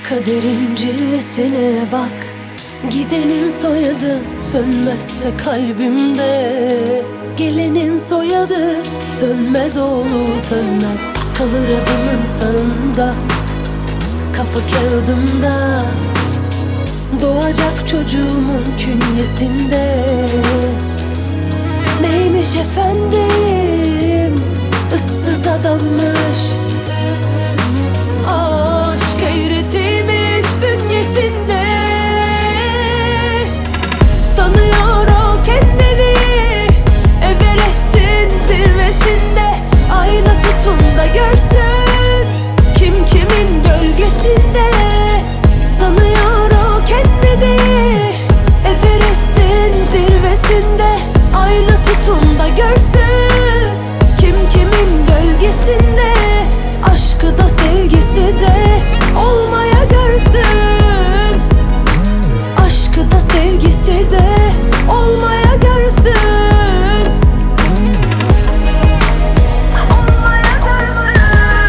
Kaderin cilvesine bak, gidenin soyadı sönmezse kalbimde. Gelenin soyadı sönmez oğlu sönmez. Kalır adımın sağında, kafa kağıdımda. Doğacak çocuğumun künyesinde. Neymiş efendim, ıssız adammış. Aşk eğretilmiş bünyesinde. Sanıyor o kendini Everest'in zirvesinde. Ayna tutun da görsün kim kimin gölgesinde. Sanıyor o kendini Everest'in zirvesinde. Ayna tutun da görsün kim kimin gölgesinde. Aşkı da sevgisi de olmaya görsün. Aşkı da sevgisi de olmaya görsün. Olmaya görsün.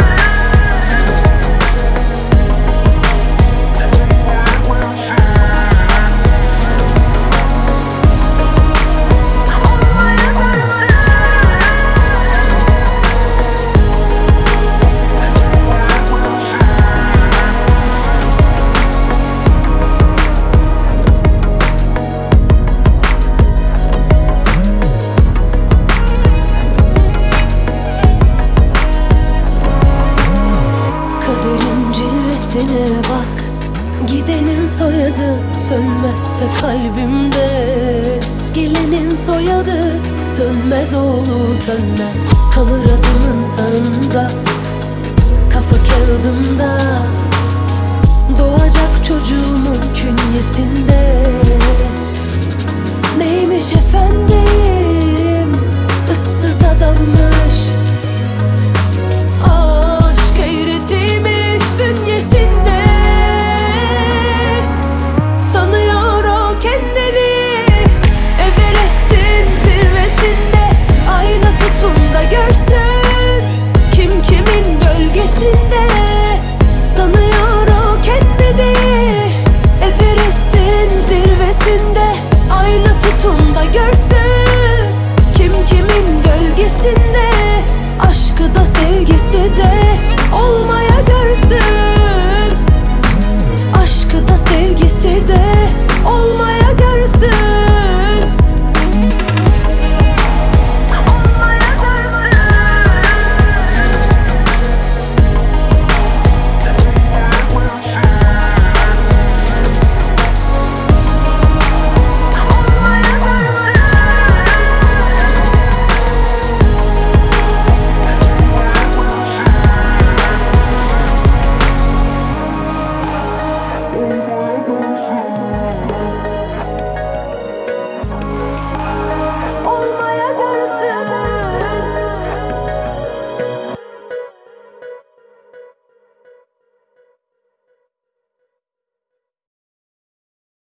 Kaderin cilvesine bak, gidenin soyadı sönmezse kalbimde. Gelenin soyadı sönmez oğlu sönmez. Kalır adımın sağında, kafa kağıdımda. Doğacak çocuğumun künyesinde. Neymiş efendim,